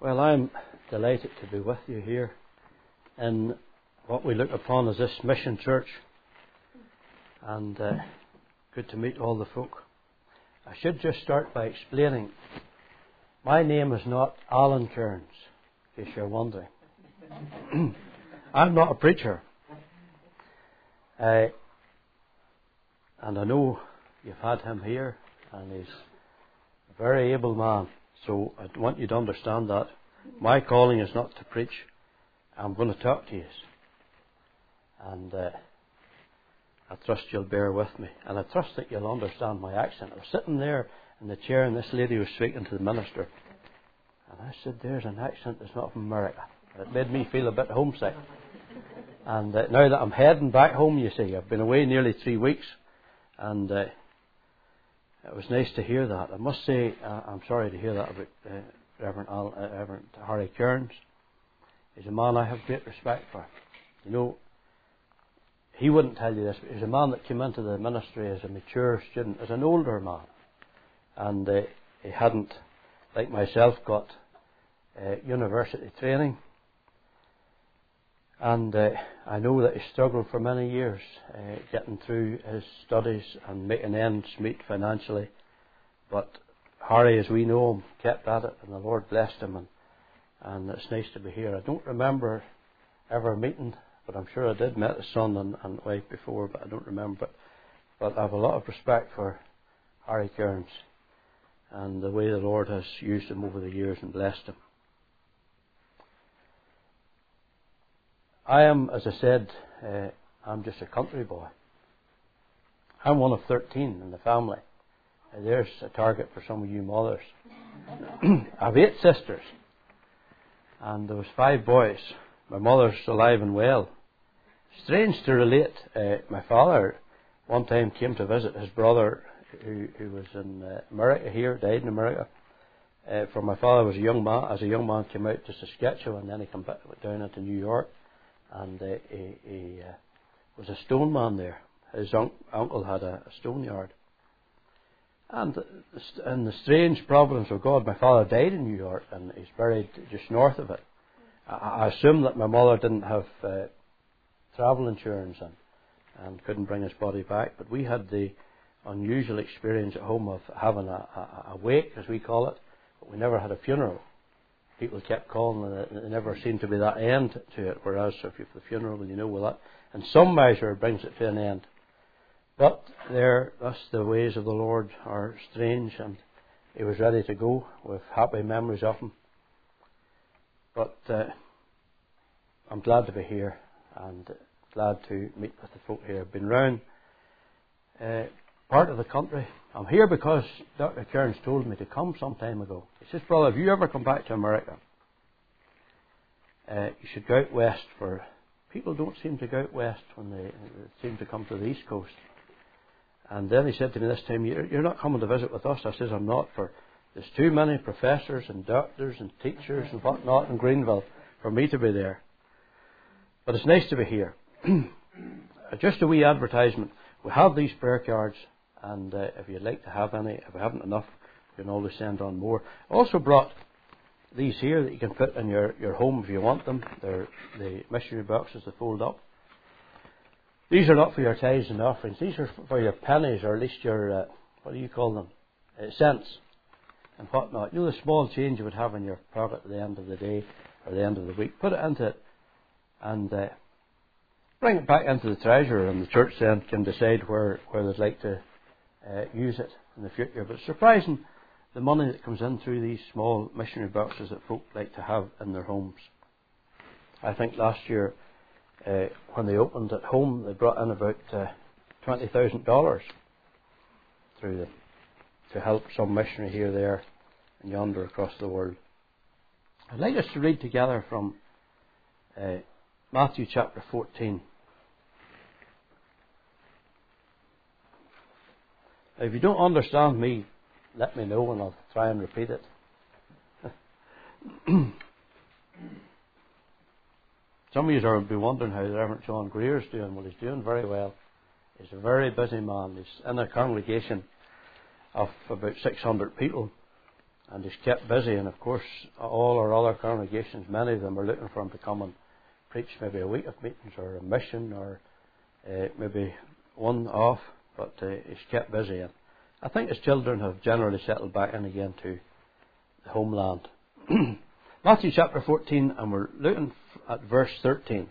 Well, I'm delighted to be with you here in what we look upon as this mission church, and good to meet all the folk. I should just start by explaining my name is not Alan Kearns, in case you're wondering. I'm not a preacher, and I know you've had him here, and he's a very able man. So I want you to understand that my calling is not to preach. I'm going to talk to you. And I trust you'll bear with me. And I trust that you'll understand my accent. I was sitting there in the chair and this lady was speaking to the minister. And I said, there's an accent that's not from America. It made me feel a bit homesick. And now that I'm heading back home, you see, I've been away nearly 3 weeks. And it was nice to hear that. I must say, I'm sorry to hear that about Reverend Harry Kearns. He's a man I have great respect for. You know, he wouldn't tell you this, but he's a man that came into the ministry as a mature student, as an older man. And he hadn't, like myself, got university training. And I know that he struggled for many years getting through his studies and making ends meet financially. But Harry, as we know him, kept at it, and the Lord blessed him. And it's nice to be here. I don't remember ever meeting, but I'm sure I did met his son and wife before, but I don't remember. But I have a lot of respect for Harry Kearns and the way the Lord has used him over the years and blessed him. I am, as I said, I'm just a country boy. I'm one of 13 in the family. There's a target for some of you mothers. I have 8 sisters, and there was 5 boys. My mother's alive and well. Strange to relate, my father one time came to visit his brother who was in America here, died in America. For my father was a young man, came out to Saskatchewan, and then he came back down into New York. And he was a stone man there. His uncle had a stone yard. And the strange providence of God, my father died in New York, and he's buried just north of it. I assume that my mother didn't have travel insurance and couldn't bring his body back. But we had the unusual experience at home of having a wake, as we call it, but we never had a funeral. People kept calling, and there never seemed to be that end to it. Whereas if you have the funeral, you know, well, that in some measure brings it to an end. But thus the ways of the Lord are strange, and he was ready to go with happy memories of him. But I'm glad to be here and glad to meet with the folk here. I've been round part of the country. I'm here because Dr. Kearns told me to come some time ago. He says, brother, if you ever come back to America, you should go out west. For people don't seem to go out west when they seem to come to the East Coast. And then he said to me this time, you're not coming to visit with us. I says, I'm not, for there's too many professors and doctors and teachers and whatnot in Greenville for me to be there. But it's nice to be here. Just a wee advertisement. We have these prayer cards. And if you'd like to have any, if we haven't enough, you can always send on more. I also brought these here that you can put in your home if you want them. They're the missionary boxes that fold up. These are not for your tithes and offerings. These are for your pennies, or at least your, what do you call them? Cents and whatnot. You know, the small change you would have in your pocket at the end of the day or the end of the week. Put it into it and bring it back into the treasury, and the church then can decide where they'd like to use it in the future. But it's surprising the money that comes in through these small missionary boxes that folk like to have in their homes. I think last year when they opened at home, they brought in about $20,000 through them to help some missionary here, there and yonder across the world. I'd like us to read together from Matthew chapter 14. If you don't understand me, let me know and I'll try and repeat it. Some of you will be wondering how the Reverend John Greer is doing. Well, he's doing very well. He's a very busy man. He's in a congregation of about 600 people. And he's kept busy, and of course all our other congregations, many of them are looking for him to come and preach maybe a week of meetings or a mission or maybe one off, but he's kept busy. And I think his children have generally settled back in again to the homeland. Matthew chapter 14, and we're looking at verse 13.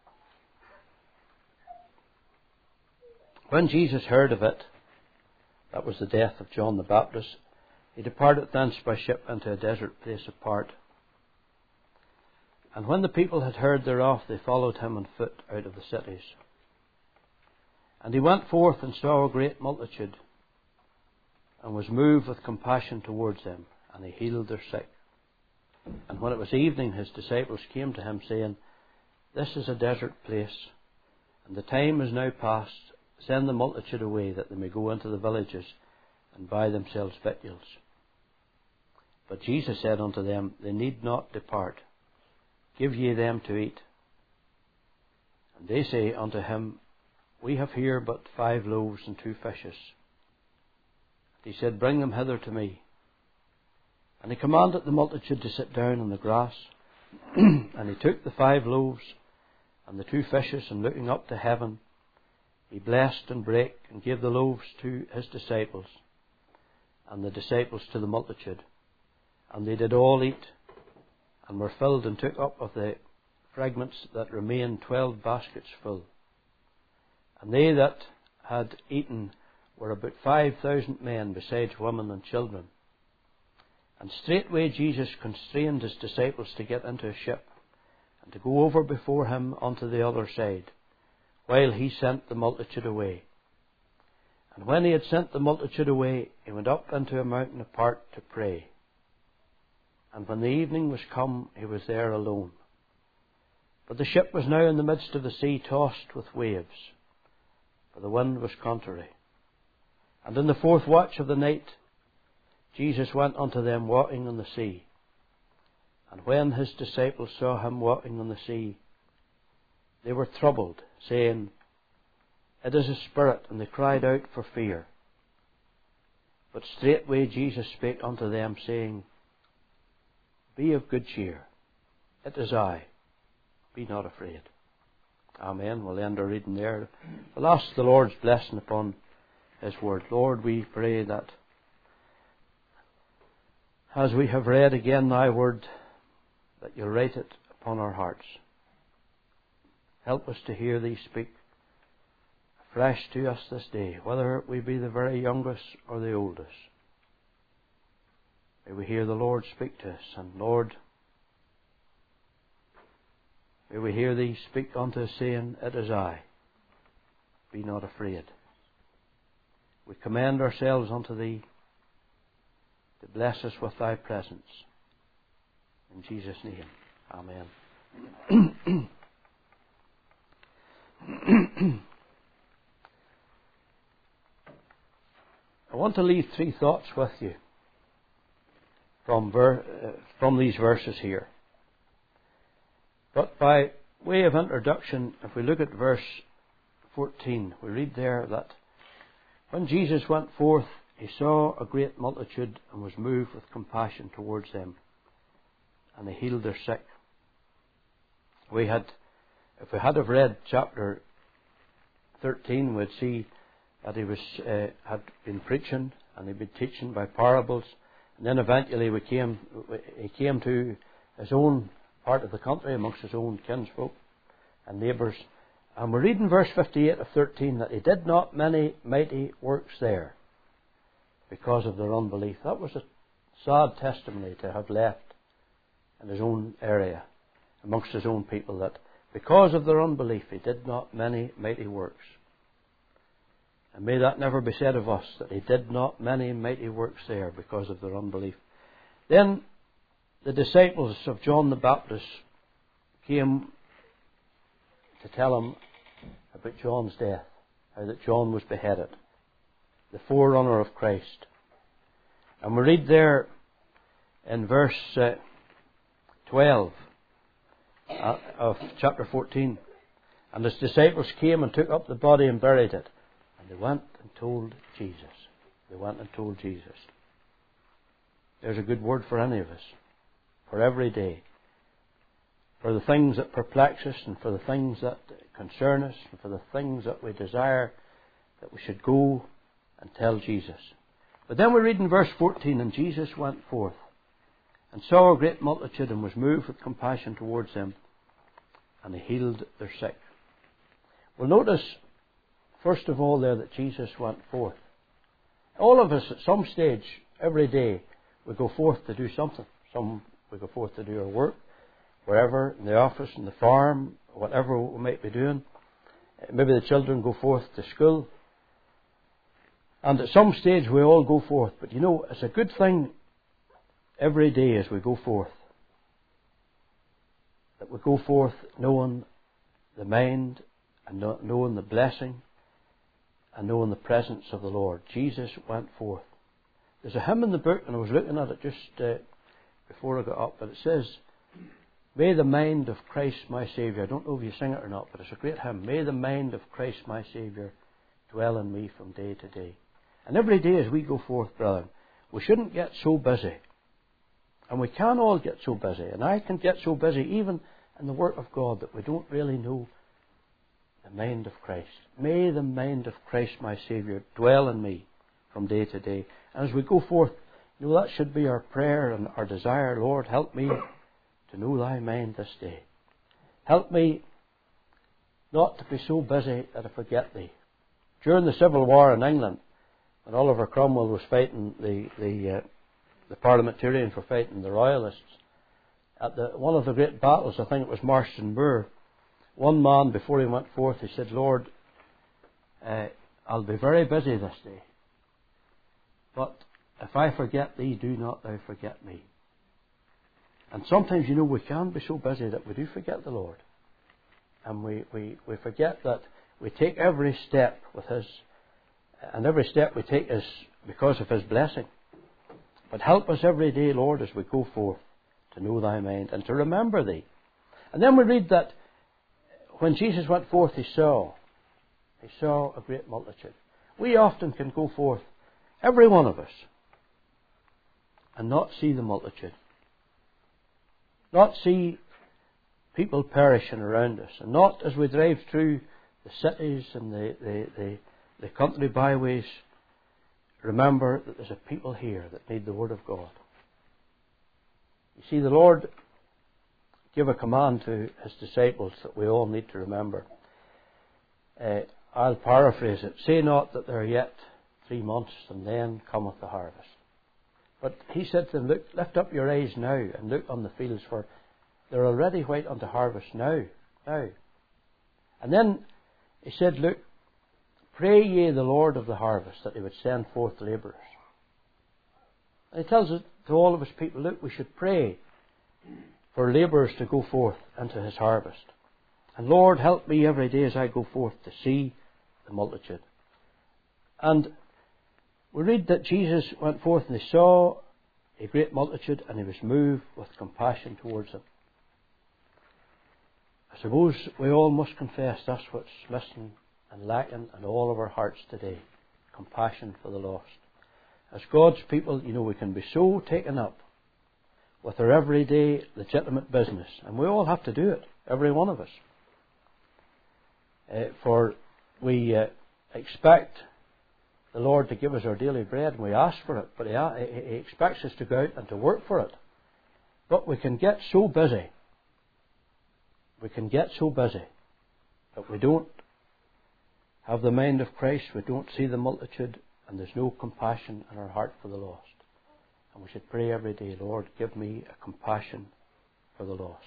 When Jesus heard of it, that was the death of John the Baptist, he departed thence by ship into a desert place apart. And when the people had heard thereof, they followed him on foot out of the cities. And he went forth and saw a great multitude, and was moved with compassion towards them, and he healed their sick. And when it was evening, his disciples came to him, saying, This is a desert place, and the time is now past. Send the multitude away, that they may go into the villages, and buy themselves victuals. But Jesus said unto them, They need not depart. Give ye them to eat. And they say unto him, We have here but 5 loaves and 2 fishes. And he said, Bring them hither to me. And he commanded the multitude to sit down on the grass. And he took the 5 loaves and the 2 fishes, and looking up to heaven, he blessed and brake, and gave the loaves to his disciples, and the disciples to the multitude. And they did all eat, and were filled, and took up of the fragments that remained 12 baskets full. And they that had eaten were about 5,000 men, besides women and children. And straightway Jesus constrained his disciples to get into a ship, and to go over before him unto the other side, while he sent the multitude away. And when he had sent the multitude away, he went up into a mountain apart to pray. And when the evening was come, he was there alone. But the ship was now in the midst of the sea, tossed with waves, for the wind was contrary. And in the 4th watch of the night, Jesus went unto them walking on the sea. And when his disciples saw him walking on the sea, they were troubled, saying, It is a spirit, and they cried out for fear. But straightway Jesus spake unto them, saying, Be of good cheer, it is I, be not afraid. Amen. We'll end our reading there. We'll ask the Lord's blessing upon his word. Lord, we pray that as we have read again thy word, that you'll write it upon our hearts. Help us to hear thee speak afresh to us this day, whether we be the very youngest or the oldest. May we hear the Lord speak to us, and Lord, may we hear thee speak unto us, saying, It is I, be not afraid. We commend ourselves unto thee to bless us with thy presence. In Jesus' name, amen. I want to leave 3 thoughts with you from these verses here. But by way of introduction, if we look at verse 14, we read there that when Jesus went forth, he saw a great multitude, and was moved with compassion towards them, and he healed their sick. If we had have read chapter 13, we'd see that he had been preaching, and he'd been teaching by parables, and then eventually he came to his own part of the country, amongst his own kinsfolk and neighbours. And we read in verse 58 of 13 that he did not many mighty works there because of their unbelief. That was a sad testimony to have left in his own area, amongst his own people, that because of their unbelief he did not many mighty works. And may that never be said of us, that he did not many mighty works there because of their unbelief. Then the disciples of John the Baptist came to tell him about John's death, how that John was beheaded, the forerunner of Christ. And we read there in verse 12 of chapter 14, and his disciples came and took up the body and buried it. And they went and told Jesus. They went and told Jesus. There's a good word for any of us, for every day, for the things that perplex us and for the things that concern us and for the things that we desire, that we should go and tell Jesus. But then we read in verse 14, and Jesus went forth and saw a great multitude and was moved with compassion towards them, and he healed their sick. Well, notice, first of all, there that Jesus went forth. All of us at some stage, every day, we go forth to do something. Some we go forth to do our work, wherever, in the office, in the farm, whatever we might be doing. Maybe the children go forth to school. And at some stage we all go forth. But you know, it's a good thing every day as we go forth, that we go forth knowing the mind and knowing the blessing and knowing the presence of the Lord. Jesus went forth. There's a hymn in the book, and I was looking at it just before I got up, but it says, "May the mind of Christ my Saviour," I don't know if you sing it or not, but it's a great hymn. "May the mind of Christ my Saviour dwell in me from day to day." And every day as we go forth, brethren, we shouldn't get so busy. And we can all get so busy, and I can get so busy even in the work of God, that we don't really know the mind of Christ. May the mind of Christ my Saviour dwell in me from day to day. And as we go forth, you know, that should be our prayer and our desire. Lord, help me to know thy mind this day. Help me not to be so busy that I forget thee. During the Civil War in England, when Oliver Cromwell was fighting the parliamentarians were fighting the royalists, at one of the great battles, I think it was Marston Moor, one man, before he went forth, he said, "Lord, I'll be very busy this day, but if I forget thee, do not thou forget me." And sometimes, you know, we can be so busy that we do forget the Lord. And we forget that we take every step with His, and every step we take is because of His blessing. But help us every day, Lord, as we go forth, to know thy mind and to remember thee. And then we read that when Jesus went forth, he saw a great multitude. We often can go forth, every one of us, and not see the multitude. Not see people perishing around us. And not, as we drive through the cities and the country byways, remember that there's a people here that need the Word of God. You see, the Lord gave a command to His disciples that we all need to remember. I'll paraphrase it. "Say not that there are yet 3 months, and then cometh the harvest." But He said to them, "Look, lift up your eyes now, and look on the fields, for they're already white unto harvest now. And then He said, "Look, pray ye the Lord of the harvest that He would send forth labourers." And He tells it to all of His people, look, we should pray for labourers to go forth into His harvest. And Lord, help me every day as I go forth to see the multitude. And we read that Jesus went forth and He saw a great multitude, and He was moved with compassion towards them. I suppose we all must confess that's what's missing and lacking in all of our hearts today. Compassion for the lost. As God's people, you know, we can be so taken up with our everyday legitimate business. And we all have to do it, every one of us. For we expect the Lord to give us our daily bread, and we ask for it. But He expects us to go out and to work for it. But we can get so busy. We can get so busy that we don't have the mind of Christ, we don't see the multitude, and there's no compassion in our heart for the lost. And we should pray every day, Lord, give me a compassion for the lost.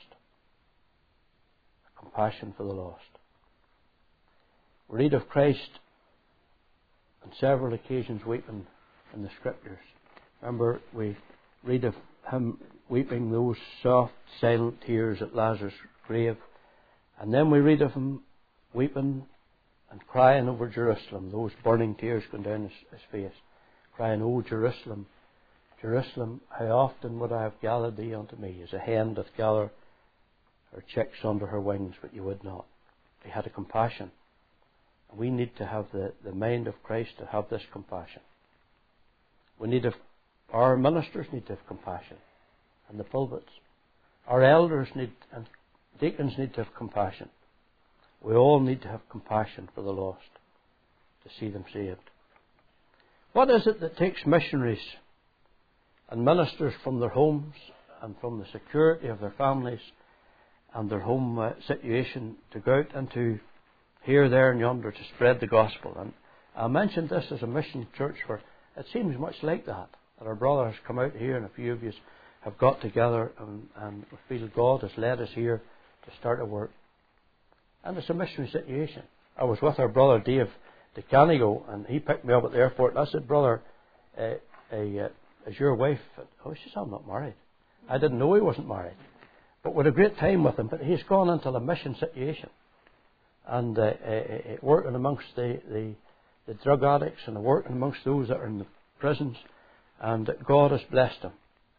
A compassion for the lost. We read of Christ on several occasions weeping in the Scriptures. Remember, we read of Him weeping those soft, silent tears at Lazarus' grave. And then we read of Him weeping and crying over Jerusalem, those burning tears going down His face, crying, "O Jerusalem, Jerusalem, how often would I have gathered thee unto me, as a hen doth gather her chicks under her wings, but you would not." He had a compassion. We need to have the mind of Christ to have this compassion. We need to Our ministers need to have compassion in the pulpits. Our elders need, and deacons need to have compassion. We all need to have compassion for the lost, to see them saved. What is it that takes missionaries and ministers from their homes and from the security of their families and their home situation to go out into here, there and yonder to spread the gospel? And I mentioned this as a mission church where it seems much like that our brother has come out here and a few of you have got together and we feel God has led us here to start a work. And it's a missionary situation. I was with our brother Dave DeCanigo and he picked me up at the airport and I said, "Brother, is your wife?" Oh, she said, "I'm not married." I didn't know he wasn't married. But we had a great time with him. But he's gone into a mission situation and working amongst the drug addicts and working amongst those that are in the prisons. And God has blessed him.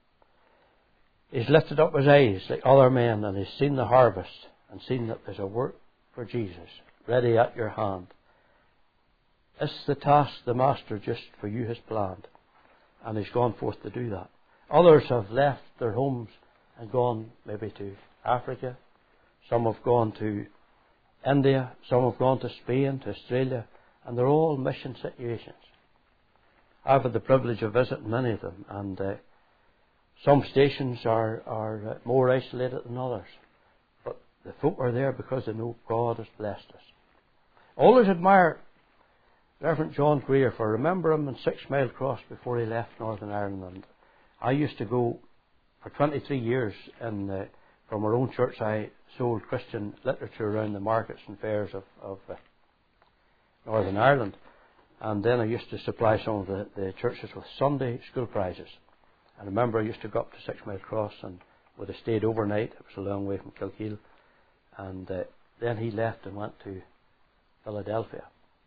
He's lifted up his eyes like other men and he's seen the harvest and seen that there's a work for Jesus ready at your hand. This is the task the Master just for you has planned. And he's gone forth to do that. Others have left their homes and gone maybe to Africa. Some have gone to India. Some have gone to Spain, to Australia. And they're all mission situations. I've had the privilege of visiting many of them. And some stations are more isolated than others. But the folk are there because they know God has blessed us. I always admire Reverend John Greer, for I remember him in 6 Mile Cross before he left Northern Ireland. And I used to go for 23 years from our own church. I sold Christian literature around the markets and fairs of Northern Ireland. And then I used to supply some of the churches with Sunday school prizes. And I remember I used to go up to 6 Mile Cross and would have stayed overnight. It was a long way from Kilkeel. And then he left and went to Philadelphia.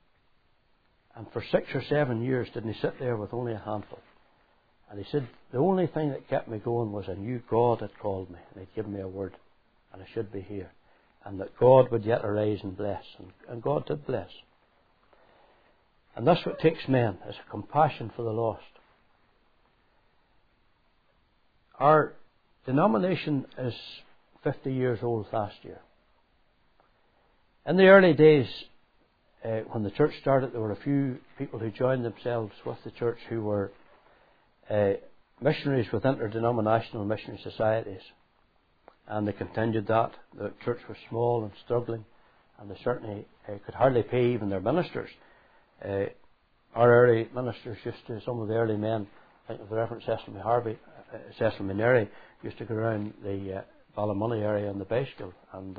And for 6 or 7 years didn't he sit there with only a handful. And he said, the only thing that kept me going was I knew God had called me and he'd given me a word and I should be here. And that God would yet arise and bless. And God did bless. And that's what takes men, is a compassion for the lost. Our denomination is 50 years old last year. In the early days, when the church started, there were a few people who joined themselves with the church who were missionaries with interdenominational missionary societies. And they continued that. The church was small and struggling, and they certainly could hardly pay even their ministers. Our early ministers used to, some of the early men, I think of the Reverend Cecil Mineri, used to go around the Ballymoney area and the Bicycle and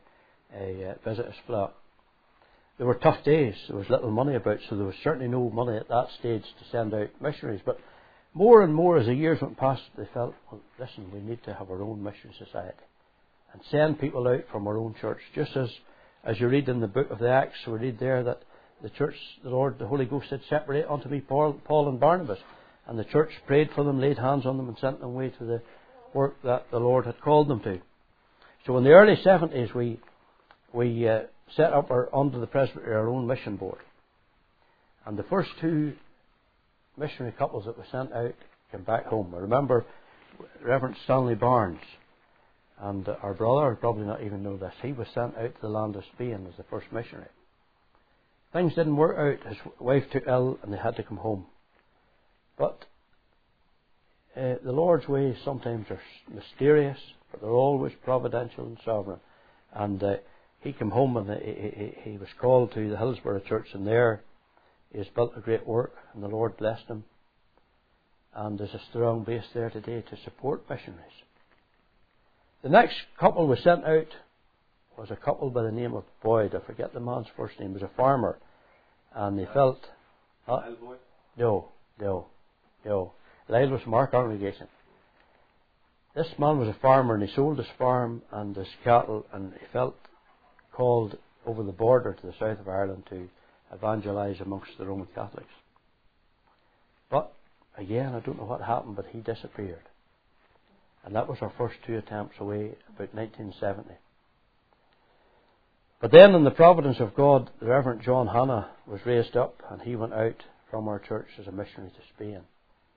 visit his flock. There were tough days. There was little money about, so there was certainly no money at that stage to send out missionaries. But more and more as the years went past, they felt, well, listen, we need to have our own mission society and send people out from our own church. Just as you read in the book of the Acts, we read there that the church, the Lord, the Holy Ghost said, separate unto me Paul and Barnabas. And the church prayed for them, laid hands on them and sent them away to the work that the Lord had called them to. So in the early 70s we set up under the presbytery our own mission board. And the first 2 missionary couples that were sent out came back home. I remember Reverend Stanley Barnes and our brother, probably not even know this, he was sent out to the land of Spain as the first missionary. Things didn't work out. His wife took ill and they had to come home. But the Lord's ways sometimes are mysterious, but they're always providential and sovereign. And he came home and he was called to the Hillsborough Church, and there he has built a great work, and the Lord blessed him. And there's a strong base there today to support missionaries. The next couple was sent out was a couple by the name of Boyd. I forget the man's first name. He was a farmer, and they felt... Lyle Boyd? No. Lyle was from our congregation. This man was a farmer, and he sold his farm and his cattle, and he felt called over the border to the south of Ireland to evangelise amongst the Roman Catholics. But again, I don't know what happened, but he disappeared. And that was our first 2 attempts away, about 1970. But then in the providence of God, the Reverend John Hanna was raised up, and he went out from our church as a missionary to Spain.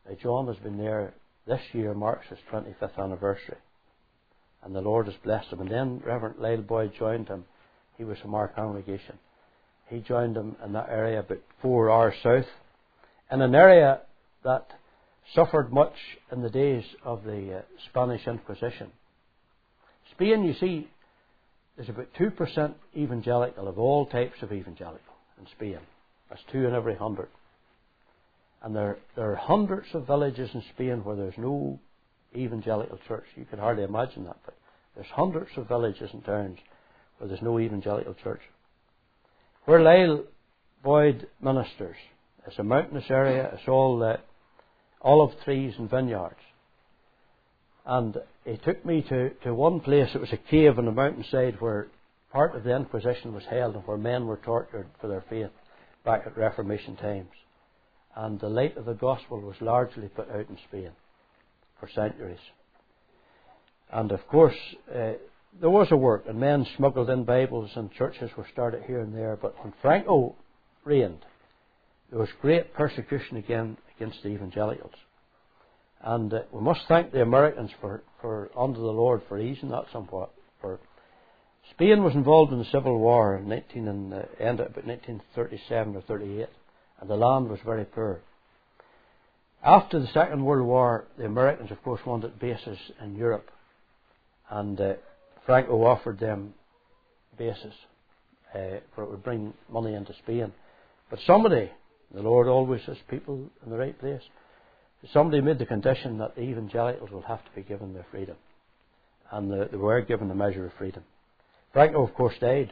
John has been there. This year marks his 25th anniversary. And the Lord has blessed him. And then Reverend Lyle Boyd joined him. He was from our congregation. He joined him in that area about 4 hours south, in an area that suffered much in the days of the Spanish Inquisition. Spain, you see, is about 2% evangelical, of all types of evangelical in Spain. That's 2 in every 100. And there are hundreds of villages in Spain where there's no evangelical church. You could hardly imagine that, but there's hundreds of villages and towns where there's no evangelical church. Where Lyle Boyd ministers, it's a mountainous area. It's all olive trees and vineyards. And he took me to one place. It was a cave on the mountainside where part of the Inquisition was held and where men were tortured for their faith back at Reformation times. And the light of the gospel was largely put out in Spain for centuries. And of course, there was a work, and men smuggled in Bibles and churches were started here and there. But when Franco reigned, there was great persecution again against the evangelicals. And we must thank the Americans for under the Lord for easing that somewhat. For Spain was involved in the Civil War in ended about 1937 or 38, and the land was very poor. After the Second World War, the Americans, of course, wanted bases in Europe, and Franco offered them bases, for it would bring money into Spain. But somebody, the Lord always has people in the right place, somebody made the condition that the evangelicals will have to be given their freedom. And they were given a measure of freedom. Franco, of course, died.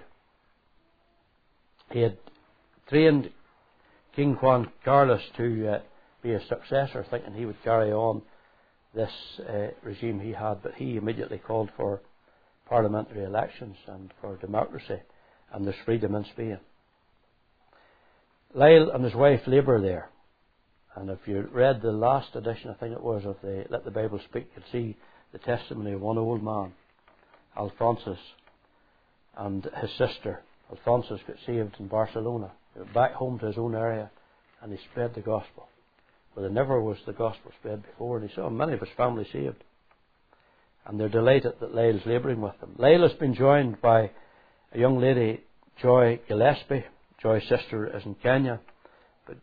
He had trained King Juan Carlos to be a successor, thinking he would carry on this regime he had, but he immediately called for parliamentary elections and for democracy, and there's freedom in Spain. Lyle and his wife labour there. And if you read the last edition, I think it was, of the Let the Bible Speak, you'll see the testimony of one old man, Alphonsus, and his sister. Alphonsus got saved in Barcelona. He went back home to his own area, and he spread the gospel. But there never was the gospel spread before, and he saw many of his family saved. And they're delighted that Lyle's labouring with them. Lyle has been joined by a young lady, Joy Gillespie. Joy's sister is in Kenya, but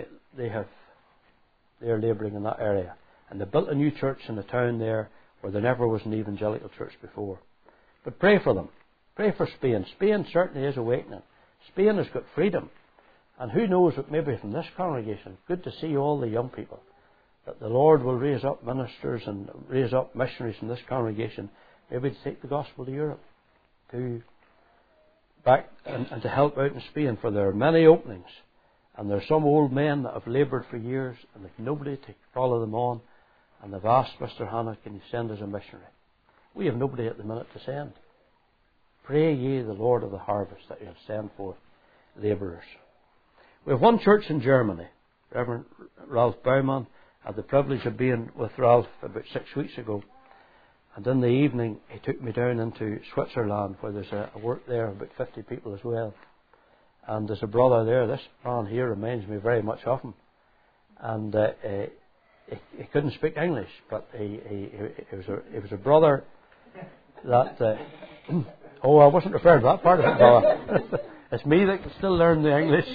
they're labouring in that area. And they built a new church in the town there where there never was an evangelical church before. But pray for them. Pray for Spain. Spain certainly is awakening. Spain has got freedom. And who knows, that maybe from this congregation, good to see all the young people, that the Lord will raise up ministers and raise up missionaries in this congregation, maybe to take the gospel to Europe, to back and to help out in Spain, for there are many openings. And there are some old men that have laboured for years and they've nobody to follow them on, and they've asked Mr. Hannah, can you send us a missionary? We have nobody at the minute to send. Pray ye the Lord of the harvest that he'll send forth labourers. We have one church in Germany. Reverend Ralph Baumann had the privilege of being with Ralph about 6 weeks ago. And in the evening, he took me down into Switzerland, where there's a work there of about 50 people as well. And there's a brother there. This man here reminds me very much of him. And he couldn't speak English, but he was a brother that... oh, I wasn't referring to that part of it, brother. It's me that can still learn the English.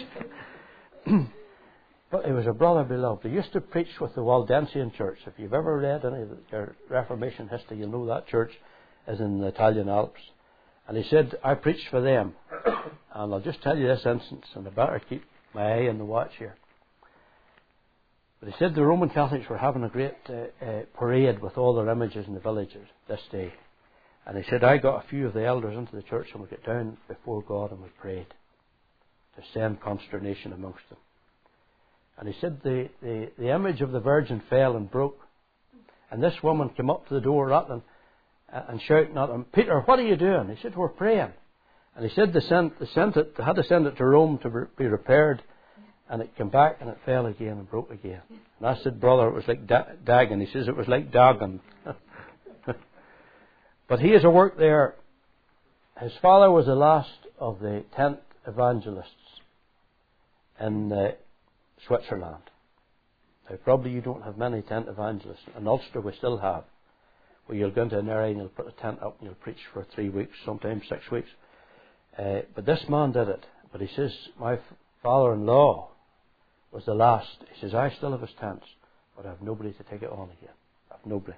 But he was a brother beloved. He used to preach with the Waldensian Church. If you've ever read any of their Reformation history, you'll know that church is in the Italian Alps. And he said, I preached for them. And I'll just tell you this instance, and I better keep my eye on the watch here. But he said the Roman Catholics were having a great parade with all their images in the villages this day. And he said, I got a few of the elders into the church, and we got down before God and we prayed to send consternation amongst them. And he said the image of the Virgin fell and broke. And this woman came up to the door rattling and shouting at him, Peter, what are you doing? He said, we're praying. And he said they had to send it to Rome to be repaired. And it came back and it fell again and broke again. And I said, brother, it was like Dagon. He says it was like Dagon. But he has a work there. His father was the last of the 10th evangelists in Switzerland. Probably you don't have many tent evangelists. In Ulster we still have, where you'll go into an area and you'll put a tent up and you'll preach for 3 weeks, sometimes 6 weeks. But this man did it. But he says, my father-in-law was the last. He says, I still have his tents, but I have nobody to take it on again. I have nobody.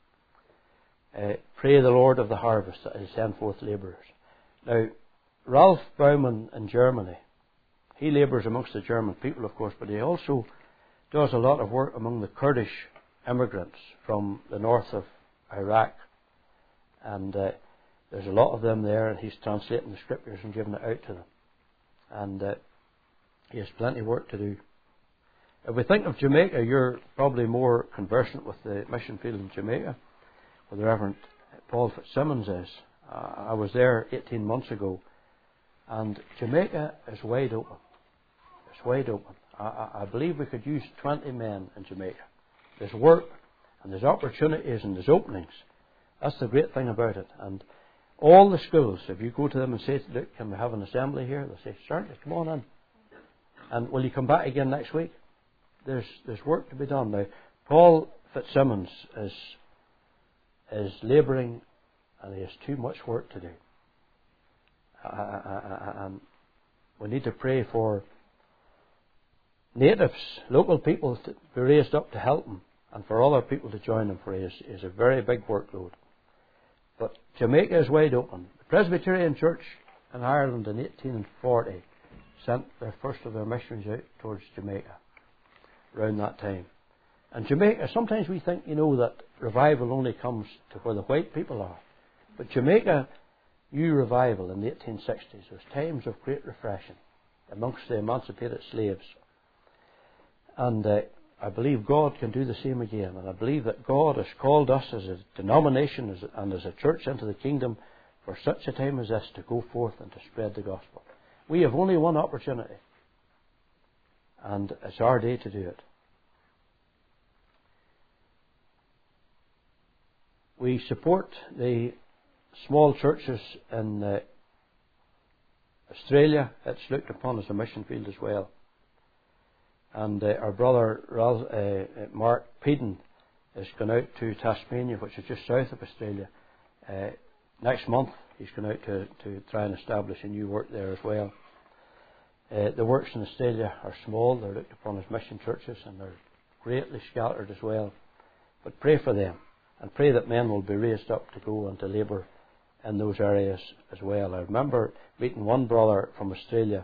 Pray the Lord of the harvest that He'll send forth labourers. Now, Ralph Baumann in Germany, he labours amongst the German people, of course, but he also does a lot of work among the Kurdish immigrants from the north of Iraq. And there's a lot of them there, and he's translating the scriptures and giving it out to them. And he has plenty of work to do. If we think of Jamaica, you're probably more conversant with the mission field in Jamaica, where the Reverend Paul Fitzsimmons is. I was there 18 months ago, and Jamaica is wide open. It's wide open. I believe we could use 20 men in Jamaica. There's work, and there's opportunities, and there's openings. That's the great thing about it. And all the schools, if you go to them and say, look, can we have an assembly here? They'll say, certainly, come on in. And will you come back again next week? There's work to be done. Now, Paul Fitzsimmons is labouring, and he has too much work to do. And we need to pray for natives, local people, to be raised up to help him, and for other people to join him, for he is a very big workload. But Jamaica is wide open. The Presbyterian Church in Ireland in 1840 sent their first of their missionaries out towards Jamaica around that time. And Jamaica, sometimes we think, that revival only comes to where the white people are. But Jamaica knew revival in the 1860s. There was times of great refreshing amongst the emancipated slaves. And I believe God can do the same again. And I believe that God has called us as a denomination and as a church into the kingdom for such a time as this to go forth and to spread the gospel. We have only one opportunity, and it's our day to do it. We support the small churches in Australia. It's looked upon as a mission field as well. And our brother Mark Peden has gone out to Tasmania, which is just south of Australia. Next month he's gone out to try and establish a new work there as well. The works in Australia are small. They're looked upon as mission churches, and they're greatly scattered as well. But pray for them, and pray that men will be raised up to go and to labour in those areas as well. I remember meeting one brother from Australia,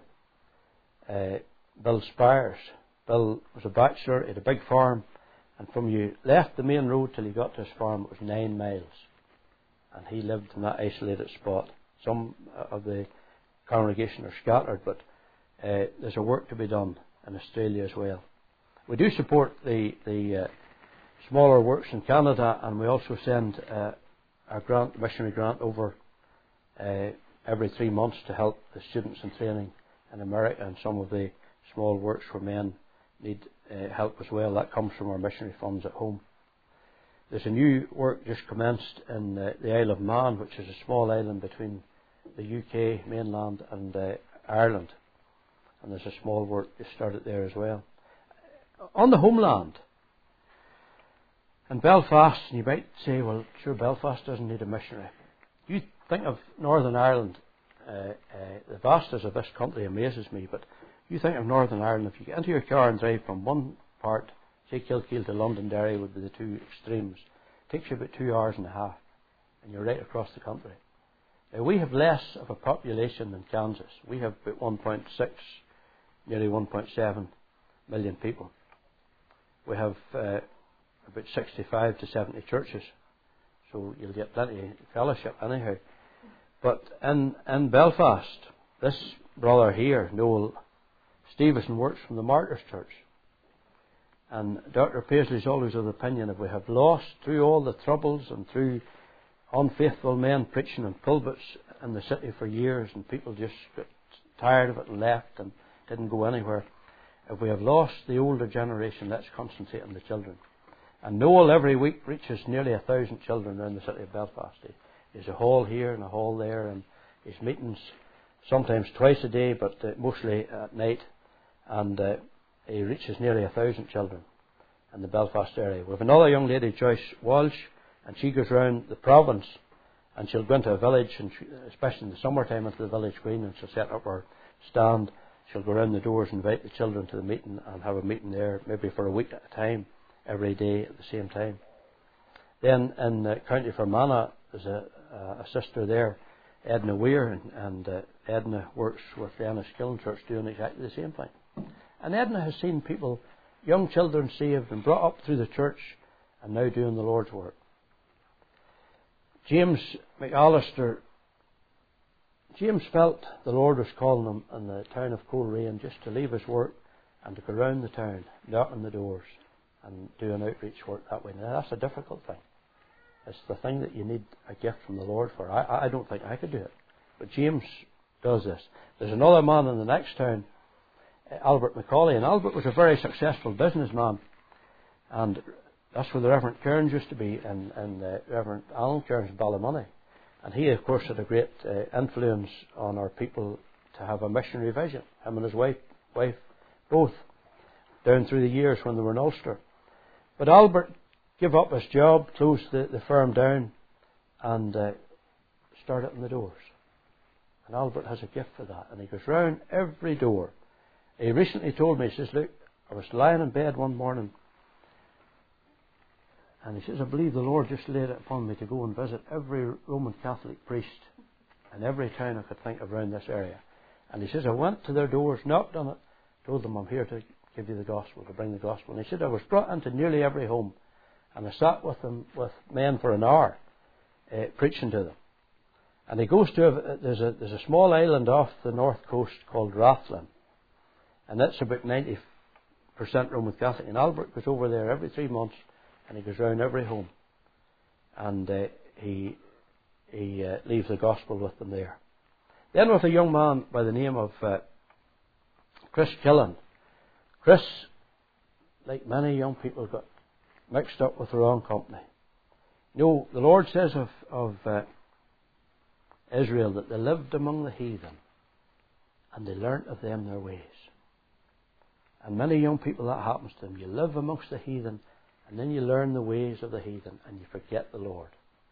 Bill Spires. Bill was a bachelor, he had a big farm, and from you left the main road till you got to his farm, it was 9 miles. And he lived in that isolated spot. Some of the congregation are scattered, but there's a work to be done in Australia as well. We do support the smaller works in Canada, and we also send a missionary grant over every 3 months to help the students in training in America, and some of the small works where men need help as well. That comes from our missionary funds at home. There's a new work just commenced in the Isle of Man, which is a small island between the UK mainland and Ireland. And there's a small work just started there as well. On the homeland, in Belfast, and you might say, well, sure, Belfast doesn't need a missionary. You think of Northern Ireland, the vastness of this country amazes me, but you think of Northern Ireland, if you get into your car and drive from one part, say Kilkeel to Londonderry would be the two extremes, it takes you about 2 hours and a half, and you're right across the country. We have less of a population than Kansas. We have about 1.6, nearly 1.7 million people. We have about 65 to 70 churches, so you'll get plenty of fellowship anyhow. But in Belfast, this brother here, Noel Stevenson, works from the Martyrs Church. And Dr. Paisley is always of the opinion if we have lost through all the troubles and through unfaithful men preaching in pulpits in the city for years, and people just got tired of it and left and didn't go anywhere. If we have lost the older generation, let's concentrate on the children. And Noel every week reaches nearly 1,000 children around the city of Belfast. There's a hall here and a hall there, and his meetings sometimes twice a day, but mostly at night. And he reaches nearly 1,000 children. in the Belfast area. We have another young lady, Joyce Walsh, and she goes around the province, and she'll go into a village, and especially in the summertime, into the village green, and she'll set up her stand. She'll go around the doors and invite the children to the meeting and have a meeting there, maybe for a week at a time, every day at the same time. Then in County Fermanagh, there's a sister there, Edna Weir, and Edna works with the Enniskillen Church doing exactly the same thing. And Edna has seen people, young children saved and brought up through the church and now doing the Lord's work. James McAllister, James felt the Lord was calling him in the town of Coleraine just to leave his work and to go around the town, knock on the doors and do an outreach work that way. Now that's a difficult thing. It's the thing that you need a gift from the Lord for. I don't think I could do it. But James does this. There's another man in the next town, Albert Macaulay, and Albert was a very successful businessman. And that's where the Reverend Cairns used to be, and Reverend Alan Cairns in Ballymoney. And he, of course, had a great influence on our people to have a missionary vision. Him and his wife both, down through the years when they were in Ulster. But Albert gave up his job, closed the firm down, and started in the doors. And Albert has a gift for that. And he goes round every door. He recently told me, he says, look, I was lying in bed one morning, and he says, I believe the Lord just laid it upon me to go and visit every Roman Catholic priest in every town I could think of around this area. And he says, I went to their doors, knocked on it, told them I'm here to give you the gospel, to bring the gospel. And he said, I was brought into nearly every home, and I sat with them, with men for an hour, preaching to them. And he goes to, there's a small island off the north coast called Rathlin, and that's about 90% Roman Catholic. And Albert goes over there every 3 months, and he goes round every home, and he leaves the gospel with them there. Then with a young man by the name of Chris Killen. Chris, like many young people, got mixed up with the wrong company. You know, the Lord says of Israel that they lived among the heathen, and they learnt of them their ways. And many young people, that happens to them. You live amongst the heathen, and then you learn the ways of the heathen, and you forget the Lord.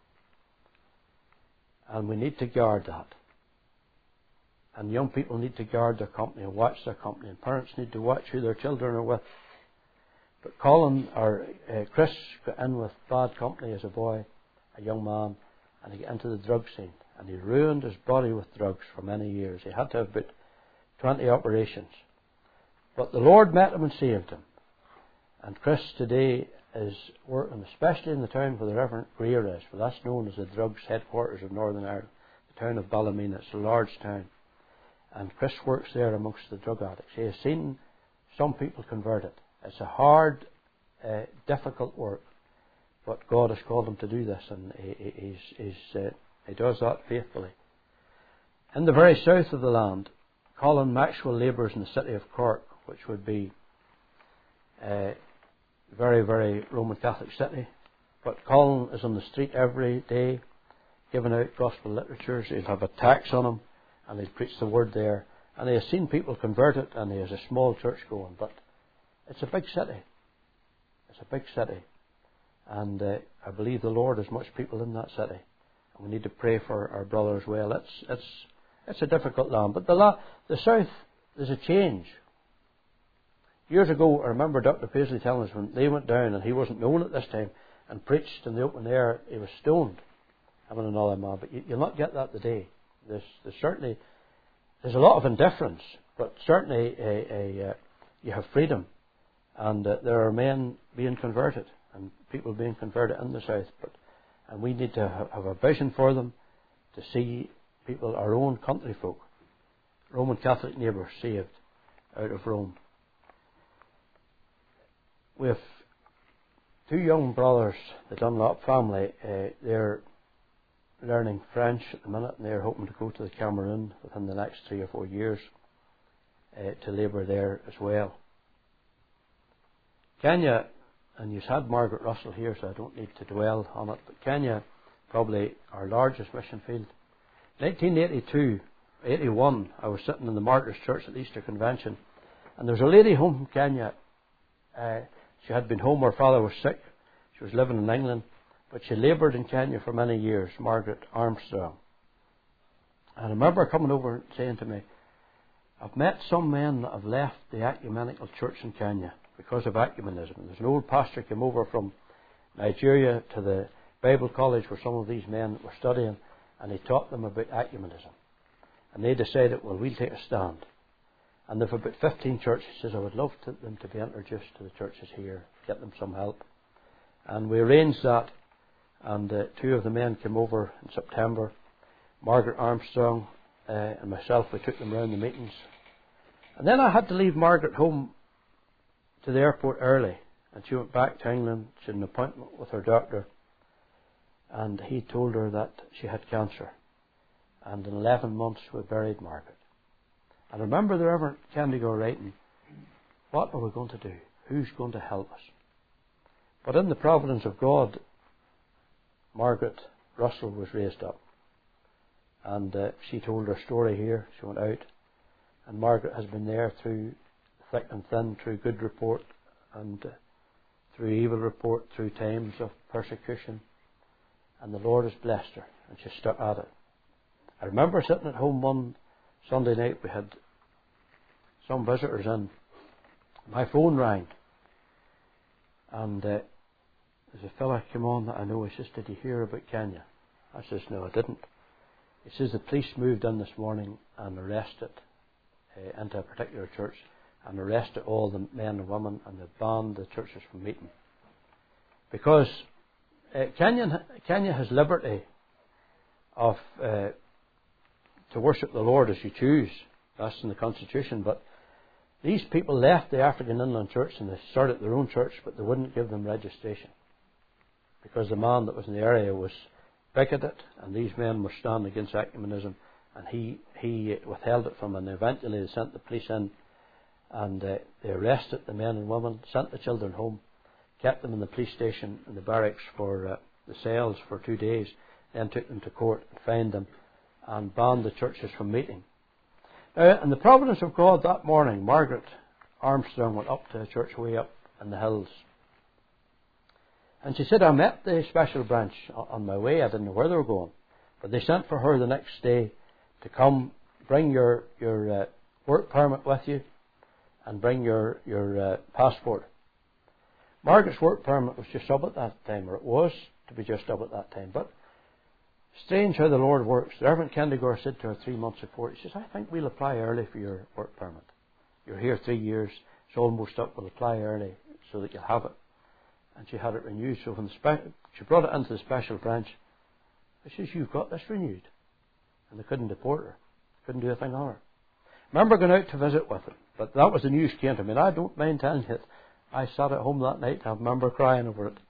And we need to guard that. And young people need to guard their company and watch their company. And parents need to watch who their children are with. But Chris got in with bad company as a boy, a young man, and he got into the drug scene. And he ruined his body with drugs for many years. He had to have about 20 operations. But the Lord met him and saved him. And Chris today is working, especially in the town where the Reverend Greer is, for that's known as the drugs headquarters of Northern Ireland, the town of Ballymena. It's a large town. And Chris works there amongst the drug addicts. He has seen some people converted. It's a hard, difficult work, but God has called him to do this, and he does that faithfully. In the very south of the land, Colin Maxwell labours in the city of Cork, which would be a very, very Roman Catholic city. But Colin is on the street every day, giving out gospel literatures. He'll have a tax on him, and he'll preach the word there. And he has seen people converted, and he has a small church going. But it's a big city. It's a big city. And I believe the Lord has much people in that city. And we need to pray for our brother as well. It's a difficult land. But the south, there's a change. Years ago, I remember Dr. Paisley telling us when they went down, and he wasn't known at this time, and preached in the open air, he was stoned, him and another man. But you'll not get that today. There's a lot of indifference, but certainly you have freedom, and there are men being converted and people being converted in the south. And we need to have a vision for them, to see people, our own country folk, Roman Catholic neighbours, saved out of Rome. We have two young brothers, the Dunlop family. They're learning French at the minute, and they're hoping to go to the Cameroon within the next 3 or 4 years to labour there as well. Kenya, and you've had Margaret Russell here, so I don't need to dwell on it, but Kenya, probably our largest mission field. 1982, 81, I was sitting in the Martyrs Church at the Easter Convention, and there was a lady home from Kenya She had been home. Her father was sick. She was living in England. But she laboured in Kenya for many years, Margaret Armstrong. And I remember her coming over and saying to me, I've met some men that have left the ecumenical church in Kenya because of ecumenism. There's an old pastor came over from Nigeria to the Bible college where some of these men were studying, and he taught them about ecumenism. And they decided, well, we'll take a stand. And there were about 15 churches. He says, I would love them to be introduced to the churches here, get them some help. And we arranged that, and two of the men came over in September. Margaret Armstrong and myself, we took them round the meetings. And then I had to leave Margaret home to the airport early, and she went back to England. She had an appointment with her doctor, and he told her that she had cancer. And in 11 months we buried Margaret. And I remember the Reverend Kendigore writing, what are we going to do? Who's going to help us? But in the providence of God, Margaret Russell was raised up. And she told her story here. She went out. And Margaret has been there through thick and thin, through good report and through evil report, through times of persecution. And the Lord has blessed her, and she stuck at it. I remember sitting at home one Sunday night. We had some visitors in. My phone rang. And there's a fella came on that I know. He says, did you hear about Kenya? I says, no, I didn't. He says, the police moved in this morning and arrested into a particular church and arrested all the men and women, and they banned the churches from meeting. Because Kenya has liberty of to worship the Lord as you choose. That's in the Constitution. But these people left the African Inland Church and they started their own church, but they wouldn't give them registration because the man that was in the area was bigoted, and these men were standing against ecumenism, and he withheld it from them. And eventually they sent the police in, and they arrested the men and women, sent the children home, kept them in the police station in the barracks for the cells for 2 days, then took them to court and fined them and banned the churches from meeting. In the providence of God that morning, Margaret Armstrong went up to a church way up in the hills. And she said, I met the special branch on my way. I didn't know where they were going. But they sent for her the next day to come, bring your work permit with you and bring your passport. Margaret's work permit was just up at that time, or it was to be just up at that time. But strange how the Lord works. The Reverend Kendigore said to her 3 months before, he says, I think we'll apply early for your work permit. You're here 3 years, it's almost up, we'll apply early so that you'll have it. And she had it renewed. So when she brought it into the special branch, I says, you've got this renewed. And they couldn't deport her. Couldn't do a thing on her. I remember going out to visit with them. But that was the news came to me. And I don't mind telling you it. I sat at home that night. I remember crying over it.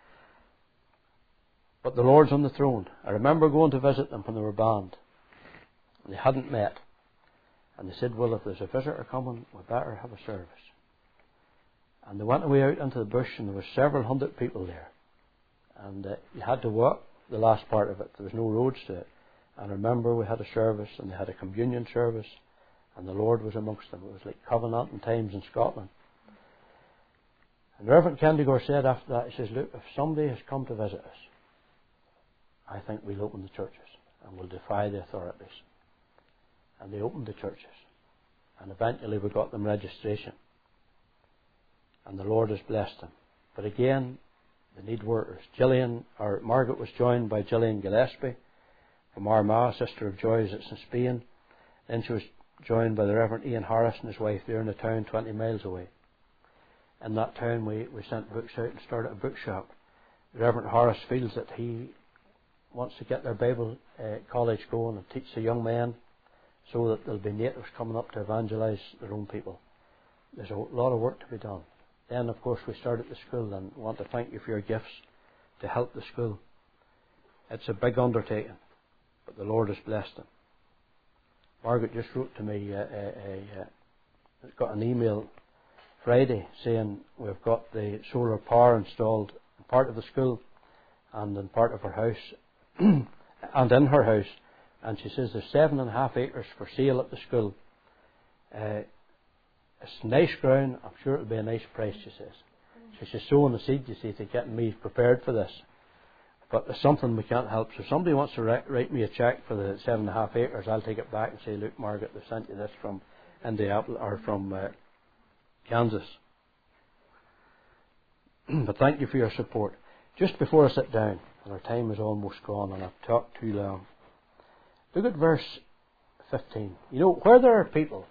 But the Lord's on the throne. I remember going to visit them when they were banned. And they hadn't met. And they said, well, if there's a visitor coming, we better have a service. And they went away out into the bush, and there were several hundred people there. And you had to walk the last part of it. There was no roads to it. And I remember we had a service, and they had a communion service, and the Lord was amongst them. It was like covenanting times in Scotland. And Reverend Kendigore said after that, he says, look, if somebody has come to visit us, I think we'll open the churches, and we'll defy the authorities. And they opened the churches. And eventually we got them registration. And the Lord has blessed them. But again, they need workers. Margaret was joined by Gillian Gillespie from Armagh, Sister of Joys that's in Spain. Then she was joined by the Reverend Ian Harris and his wife there in a town 20 miles away. In that town we sent books out and started a bookshop. The Reverend Harris feels that he wants to get their Bible college going and teach the young men so that there'll be natives coming up to evangelise their own people. There's a lot of work to be done. Then, of course, we started the school, and want to thank you for your gifts to help the school. It's a big undertaking, but the Lord has blessed them. Margaret just wrote to me, got an email Friday saying we've got the solar power installed in part of the school and in part of her house and in her house. And she says there's 7.5 acres for sale at the school. It's nice ground. I'm sure it'll be a nice price, she says. She's sowing the seed, you see, to getting me prepared for this. But it's something we can't help. So if somebody wants to write me a cheque for the 7.5 acres, I'll take it back and say, look, Margaret, they've sent you this from Indianapolis or from Kansas. But thank you for your support. Just before I sit down, and our time is almost gone and I've talked too long, look at verse 15. You know, where there are people,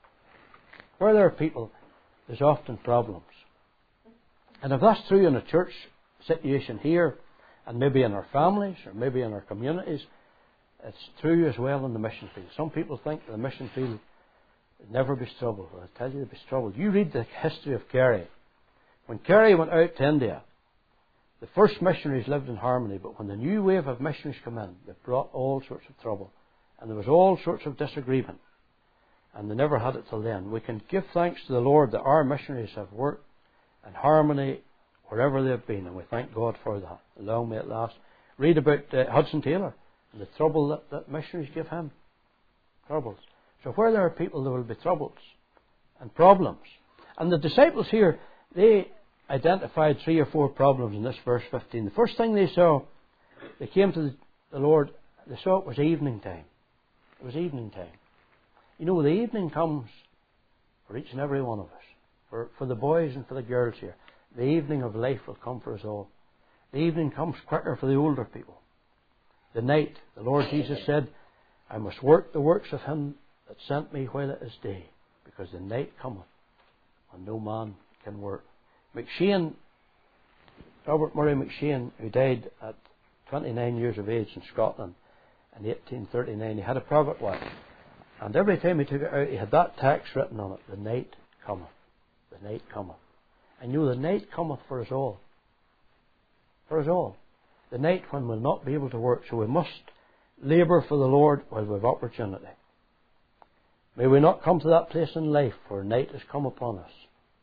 there's often problems. And if that's true in a church situation here, and maybe in our families, or maybe in our communities, it's true as well in the mission field. Some people think the mission field will never be troubled. Well, I tell you, there'll be trouble. You read the history of Kerry. When Kerry went out to India, the first missionaries lived in harmony, but when the new wave of missionaries came in, they brought all sorts of trouble. And there was all sorts of disagreement. And they never had it till then. We can give thanks to the Lord that our missionaries have worked in harmony wherever they've been, and we thank God for that. Long may it last. Read about Hudson Taylor and the trouble that missionaries give him. Troubles. So where there are people, there will be troubles and problems. And the disciples here, they identified 3 or 4 problems in this verse 15. The first thing they saw, they came to the Lord, they saw it was evening time. It was evening time. You know, the evening comes for each and every one of us. For the boys and for the girls here. The evening of life will come for us all. The evening comes quicker for the older people. The night, the Lord Jesus said, I must work the works of him that sent me while it is day, because the night cometh when no man can work. McShane, Robert Murray McShane, who died at 29 years of age in Scotland in 1839, he had a private watch. And every time he took it out, he had that text written on it, the night cometh. The night cometh. And you know, the night cometh for us all. For us all. The night when we'll not be able to work. So we must labour for the Lord while we have opportunity. May we not come to that place in life where night has come upon us,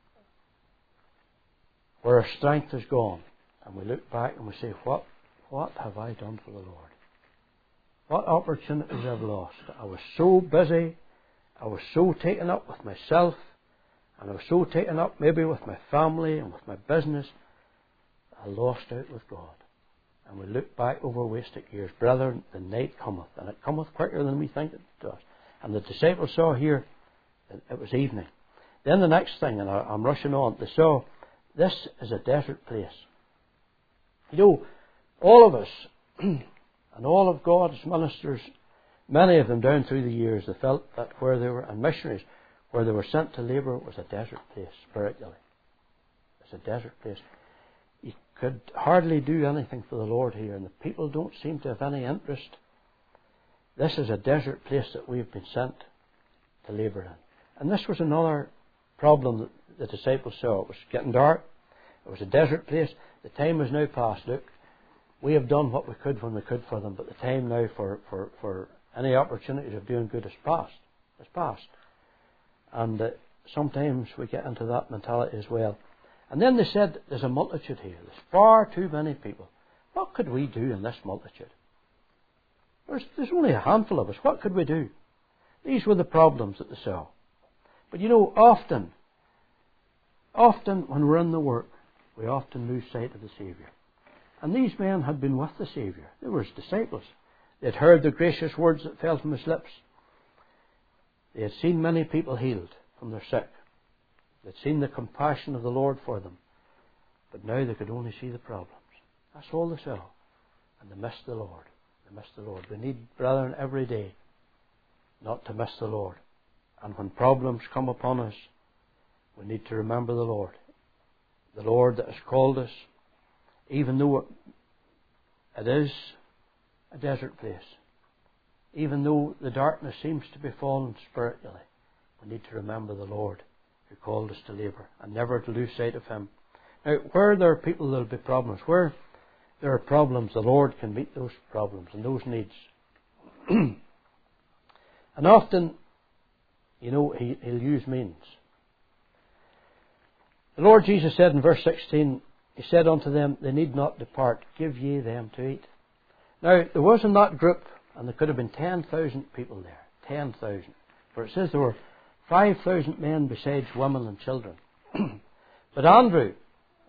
where our strength is gone, and we look back and we say, what have I done for the Lord? What opportunities I've lost. I was so busy, I was so taken up with myself, and I was so taken up maybe with my family and with my business, I lost out with God. And we look back over wasted years. Brethren, the night cometh, and it cometh quicker than we think it does. And the disciples saw here that it was evening. Then the next thing, and I'm rushing on, they saw this is a desert place. You know, all of us, and all of God's ministers, many of them down through the years, they felt that where they were, and missionaries, where they were sent to labour was a desert place, spiritually. It's a desert place. You could hardly do anything for the Lord here, and the people don't seem to have any interest. This is a desert place that we've been sent to labour in. And this was another problem that the disciples saw. It was getting dark. It was a desert place. The time is now past. Look, we have done what we could when we could for them, but the time now for any opportunities of doing good is past. It's past. And sometimes we get into that mentality as well. And then they said, there's a multitude here. There's far too many people. What could we do in this multitude? There's only a handful of us. What could we do? These were the problems that they saw. But you know, often when we're in the work, we often lose sight of the Saviour. And these men had been with the Saviour. They were his disciples. They had heard the gracious words that fell from his lips. They had seen many people healed from their sick. They had seen the compassion of the Lord for them. But now they could only see the problems. That's all they saw. And they missed the Lord. They missed the Lord. We need, brethren, every day not to miss the Lord. And when problems come upon us, we need to remember the Lord. The Lord that has called us, even though it is a desert place, even though the darkness seems to be falling spiritually, we need to remember the Lord who called us to labour and never to lose sight of him. Now, where there are people, there will be problems. Where there are problems, the Lord can meet those problems and those needs. And often, you know, He'll use means. The Lord Jesus said in verse 16, He said unto them, they need not depart, give ye them to eat. Now, there was in that group, and there could have been 10,000 people there. 10,000. For it says there were 5,000 men besides women and children. But Andrew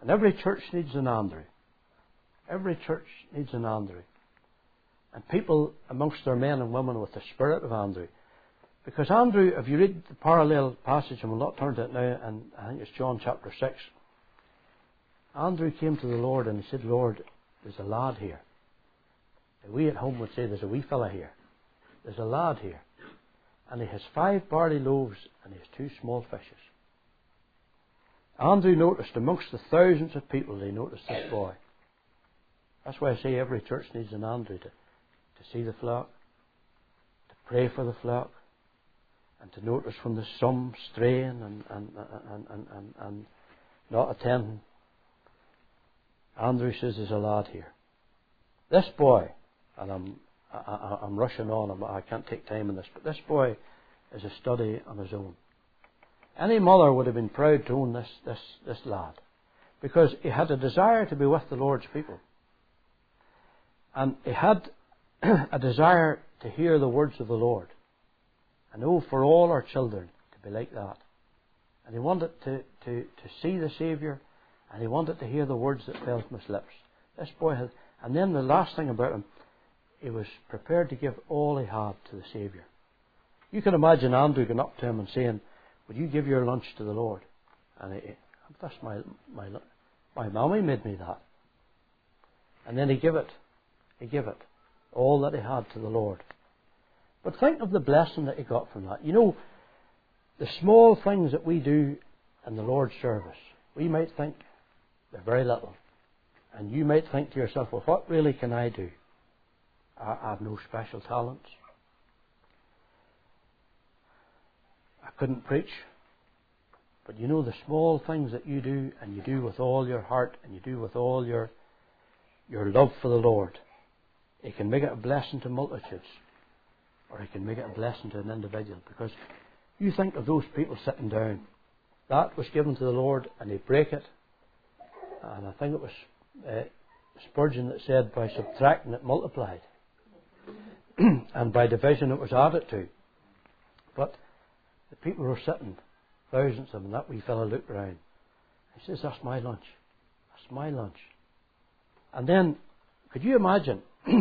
And every church needs an Andrew. Every church needs an Andrew. And people amongst their men and women with the spirit of Andrew. Because Andrew, if you read the parallel passage, and we'll not turn to it now, and I think it's John chapter 6, Andrew came to the Lord and he said, Lord, there's a lad here. And we at home would say, there's a wee fella here. There's a lad here. And he has 5 barley loaves and he has 2 small fishes. Andrew noticed amongst the thousands of people, they noticed this boy. That's why I say every church needs an Andrew to see the flock, to pray for the flock, and to notice when there's some straying and not attending. Andrew says there's a lad here. This boy, and I'm rushing on, I can't take time on this, but this boy is a study on his own. Any mother would have been proud to own this lad, because he had a desire to be with the Lord's people. And he had a desire to hear the words of the Lord. And oh, for all our children to be like that. And he wanted to see the Saviour, and he wanted to hear the words that fell from his lips. This boy had, and then the last thing about him, he was prepared to give all he had to the Saviour. You can imagine Andrew going up to him and saying, would you give your lunch to the Lord? And that's my mommy made me that. And then he gave it. He gave it. All that he had to the Lord. But think of the blessing that he got from that. You know, the small things that we do in the Lord's service, we might think they're very little. And you might think to yourself, well, what really can I do? I have no special talents. I couldn't preach. But you know, the small things that you do, and you do with all your heart, and you do with all your love for the Lord, it can make it a blessing to multitudes, or it can make it a blessing to an individual. Because you think of those people sitting down. That was given to the Lord, and they break it. And I think it was Spurgeon that said, by subtracting it multiplied. And by division it was added to. But the people were sitting, thousands of them, and that wee fellow looked round. He says, that's my lunch. That's my lunch. And then, could you imagine,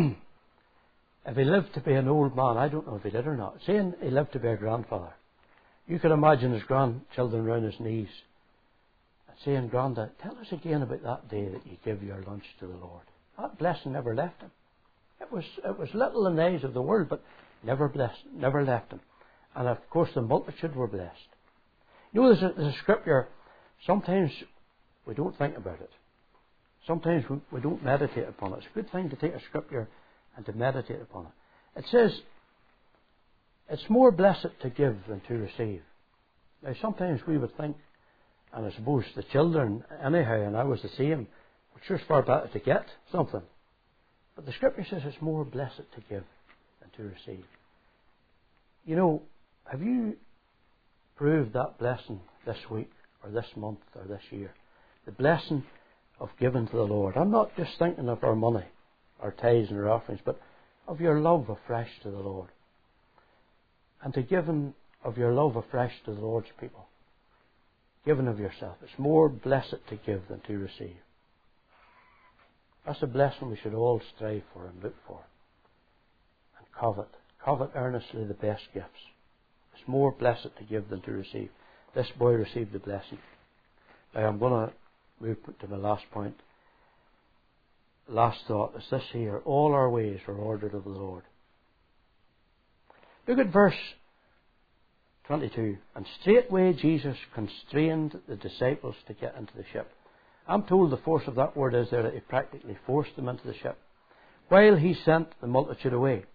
if he lived to be an old man, I don't know if he did or not, saying he lived to be a grandfather, you could imagine his grandchildren round his knees, and saying, Granda, tell us again about that day that you give your lunch to the Lord. That blessing never left him. It was little in the eyes of the world, but never left him. And of course the multitude were blessed. You know, there's a scripture, sometimes we don't think about it. Sometimes we don't meditate upon it. It's a good thing to take a scripture and to meditate upon it. It says, it's more blessed to give than to receive. Now sometimes we would think, and I suppose the children anyhow, and I was the same, it's sure far better to get something. But the scripture says it's more blessed to give than to receive. You know, have you proved that blessing this week, or this month, or this year? The blessing of giving to the Lord. I'm not just thinking of our money, our tithes and our offerings, but of your love afresh to the Lord. And to giving of your love afresh to the Lord's people. Giving of yourself. It's more blessed to give than to receive. That's a blessing we should all strive for and look for. And covet. Covet earnestly the best gifts. It's more blessed to give than to receive. This boy received the blessing. Now I'm going to move to my last point. Last thought is this here. All our ways are ordered of the Lord. Look at verse 22. And straightway Jesus constrained the disciples to get into the ship. I'm told the force of that word is there that he practically forced them into the ship, while he sent the multitude away.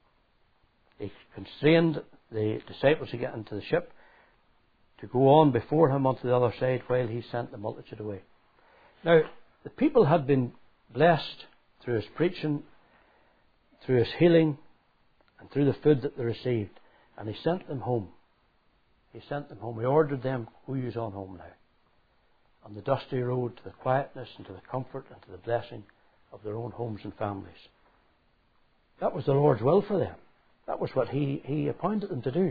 He constrained the disciples to get into the ship, to go on before him onto the other side, while he sent the multitude away. Now, the people had been blessed through his preaching, through his healing, and through the food that they received. And he sent them home. He sent them home. He ordered them, go yous on home now. On the dusty road to the quietness and to the comfort and to the blessing of their own homes and families. That was the Lord's will for them. That was what he appointed them to do.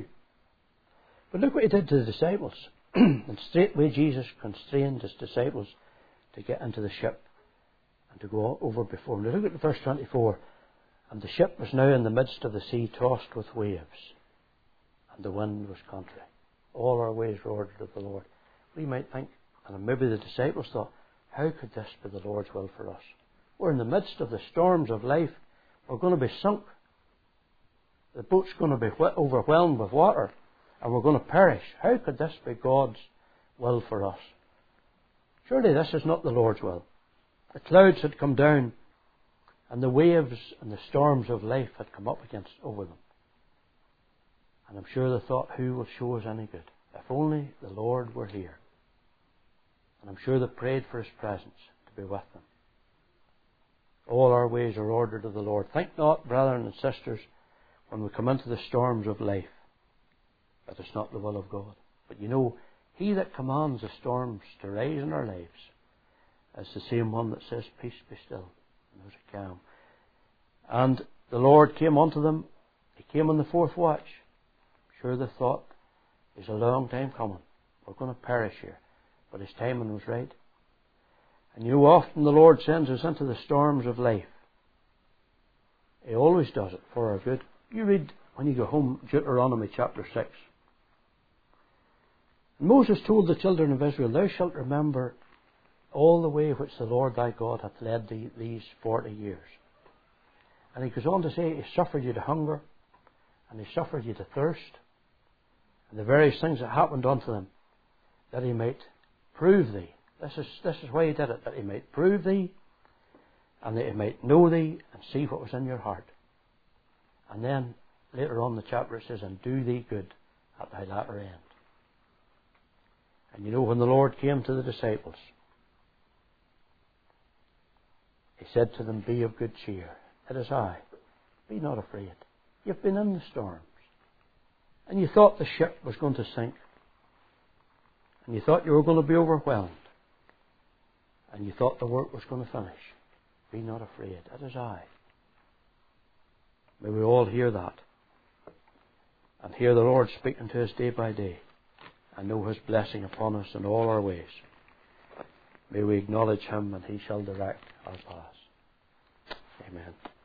But look what he did to the disciples. And straightway Jesus constrained his disciples to get into the ship and to go over before him. Now look at verse 24. And the ship was now in the midst of the sea, tossed with waves, and the wind was contrary. All our ways were ordered of the Lord. We might think, and maybe the disciples thought, how could this be the Lord's will for us? We're in the midst of the storms of life. We're going to be sunk. The boat's going to be overwhelmed with water, and we're going to perish. How could this be God's will for us? Surely this is not the Lord's will. The clouds had come down, and the waves and the storms of life had come up over them. And I'm sure they thought, who will show us any good? If only the Lord were here. And I'm sure they prayed for His presence to be with them. All our ways are ordered of the Lord. Think not, brethren and sisters, when we come into the storms of life, that it's not the will of God. But you know, He that commands the storms to rise in our lives is the same one that says, peace, be still. And there's a calm. And the Lord came unto them. He came on the fourth watch. I'm sure they thought, it's a long time coming. We're going to perish here. But His timing was right. And you know, often the Lord sends us into the storms of life. He always does it for our good. You read, when you go home, Deuteronomy chapter 6. And Moses told the children of Israel, thou shalt remember all the way which the Lord thy God hath led thee these 40 years. And he goes on to say, He suffered you to hunger, and He suffered you to thirst, and the various things that happened unto them, that He might prove thee. This is why He did it, that He might prove thee, and that He might know thee, and see what was in your heart. And then, later on in the chapter it says, and do thee good at thy latter end. And you know, when the Lord came to the disciples, He said to them, be of good cheer. It is I. Be not afraid. You've been in the storms. And you thought the ship was going to sink. And you thought you were going to be overwhelmed. And you thought the work was going to finish. Be not afraid. It is I. May we all hear that. And hear the Lord speaking to us day by day. And know His blessing upon us in all our ways. May we acknowledge Him, and He shall direct our paths. Amen.